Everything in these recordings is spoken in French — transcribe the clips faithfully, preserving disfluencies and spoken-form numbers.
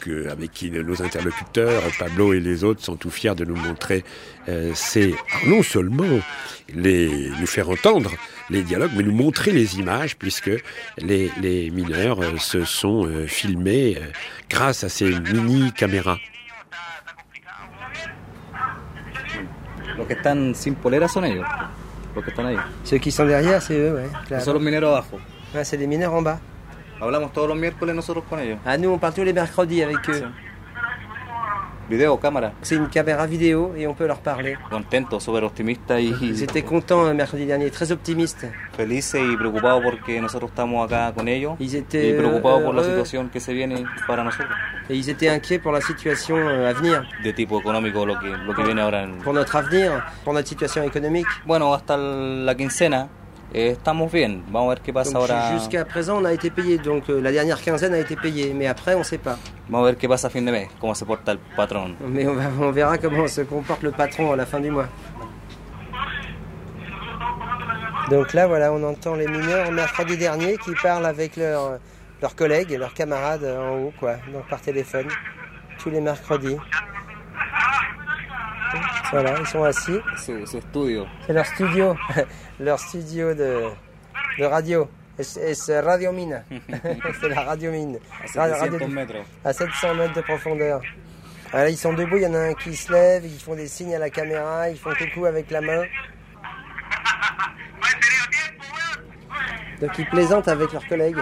que, avec qui nos interlocuteurs, Pablo et les autres, sont tout fiers de nous montrer euh, ces... non seulement les, nous faire entendre les dialogues, mais nous montrer les images, puisque les, les mineurs euh, se sont euh, filmés euh, grâce à ces mini-caméras. Los que están sin polera son ellos, los que están ahí. Ceux qui sont derrière, c'est eux, ouais. Claro. Son los mineros abajo. Ouais, c'est les mineurs en bas. Hablamos todos los miércoles nosotros con ellos. Ah, nous, on parle tous les mercredis avec eux. Video, cámara. C'est une caméra vidéo et on peut leur parler. Contentos, súper optimistas y... Ils étaient contents le mercredi dernier, très optimistes. Felices y preocupados porque nosotros estamos acá con ellos. Ils étaient y preocupados por la heureux. situación que se viene para nosotros. Et ils étaient inquiets pour la situation à venir. De tipo económico, lo que, lo que viene ahora. En... Pour notre avenir, pour notre situation économique. Bueno, hasta la quincena. Eh, estamos bien, vamos a ver qué pasa donc, ahora. Jusqu'à présent, on a été payé, donc euh, la dernière quinzaine a été payée, mais après, on ne sait pas. Vamos a ver qué pasa a fin de mes, cómo se porta el patrón. Mais on, va, on verra comment se comporte le patron à la fin du mois. Donc là, voilà, on entend les mineurs mercredi dernier qui parlent avec leurs, leurs collègues et leurs camarades en haut, quoi, donc par téléphone, tous les mercredis. Voilà, ils sont assis. Su, su studio. C'est leur studio, leur studio de, de radio. C'est Radio Mine. C'est la Radio Mine. À sept cents mètres. À sept cents mètres de profondeur. Voilà, ils sont debout, il y en a un qui se lève, ils font des signes à la caméra, ils font coucou avec la main. Donc ils plaisantent avec leurs collègues.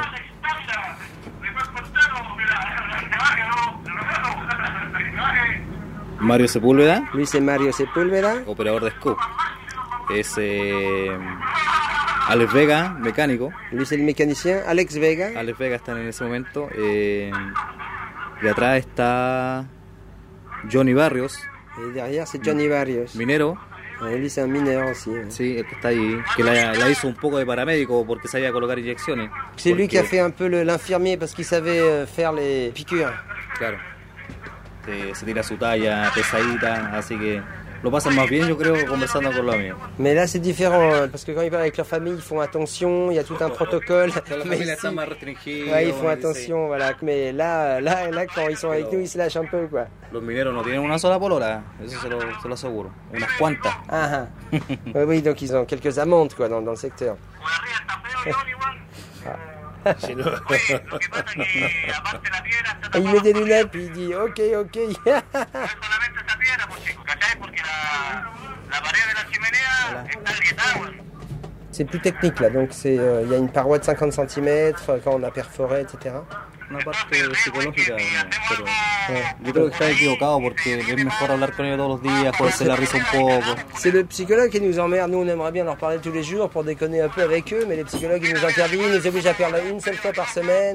Mario Sepúlveda. Lui c'est Mario Sepúlveda. Operador de scoop. Es eh, Alex Vega, mecánico. Lui c'est le mécanicien. Alex Vega. Alex Vega está en ese momento. Eh, y atrás está Johnny Barrios. Et derrière c'est Johnny Barrios. Minero. Et lui c'est un mineur aussi. Hein. Sí, el que está ahí. Que la, la hizo un poco de paramédico porque sabía colocar inyecciones. C'est lui qui a fait un peu le, l'infirmier parce qu'il savait faire les piqûres. Claro. Se, se tira su talla pesadita, así que lo pasan más bien, yo creo, conversando con los amigos. Mais là, c'est différent, parce que quand ils parlent avec leur famille, ils font attention, il y a tout un protocole. Mais ici, ouais, ils font attention, voilà. Mais là, là, là, quand ils sont avec nous, ils se lâchent un peu, quoi. Los mineros no tienen una sola polola, eso se lo, se lo aseguro. Unas cuantas. Ah, ah. Oui, oui, donc ils ont quelques amendes, quoi, dans, dans le secteur. Ah. Il met des lunettes puis il dit ok ok. C'est plus technique là, donc c'est il euh, y a une paroi de cinquante centimètres quand on a perforé, et cetera. Una parte psicológica, pero eh, yo creo que está equivocado porque es mejor hablar con ellos todos los días, joderse la risa un poco. C'est le psychologue qui nous emmerde, nous on aimerait bien leur parler tous les jours pour déconner un peu avec eux, mais les psychologues ils nous interdisent, ils nous obligent à faire une seule fois par semaine.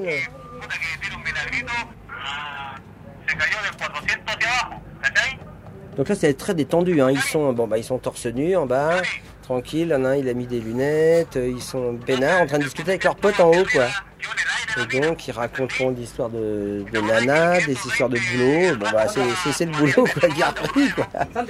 Donc là c'est très détendu, hein. Ils sont bon bah ils sont torse nu en bas, tranquille, il y en a un il a mis des lunettes, ils sont peinards en train de discuter avec leurs potes en haut quoi. Et donc ils raconteront l'histoire de, de nana, des histoires de boulot. Bon bah c'est, c'est, c'est le boulot quoi, qui a repris quoi.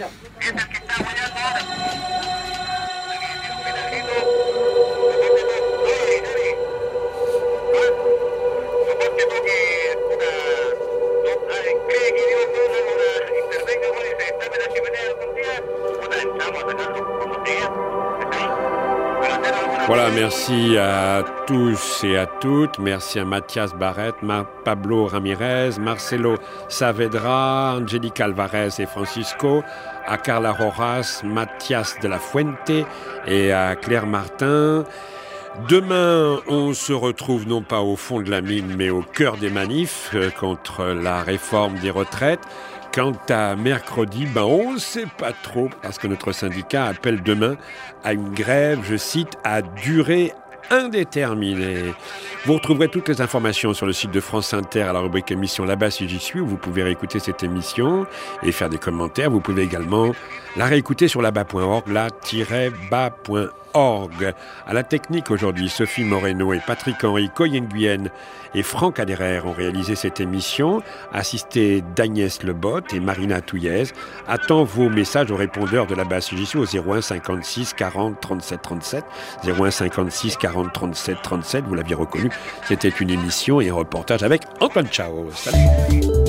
Voilà, merci à tous et à toutes. Merci à Mathias Barrett, Mar- Pablo Ramirez, Marcelo Saavedra, Angélica Alvarez et Francisco, à Carla Rojas, Mathias de la Fuente et à Claire Martin. Demain, on se retrouve non pas au fond de la mine, mais au cœur des manifs euh, contre la réforme des retraites. Quant à mercredi, ben on ne sait pas trop, parce que notre syndicat appelle demain à une grève, je cite, à durée indéterminée. Vous retrouverez toutes les informations sur le site de France Inter à la rubrique émission Là-bas si j'y suis, où vous pouvez réécouter cette émission et faire des commentaires. Vous pouvez également la réécouter sur là-bas point org, là-bas point org. À la technique aujourd'hui, Sophie Moreno et Patrick Henry, Coyen Guyenne et Franck Aderer ont réalisé cette émission, assisté d'Agnès Lebotte et Marina Touillez. Attends vos messages au répondeur de la base C J C au zéro un cinquante-six quarante trente-sept trente-sept, zéro un cinquante-six quarante trente-sept trente-sept. Vous l'aviez reconnu, c'était une émission et un reportage avec Antoine Chao. Salut.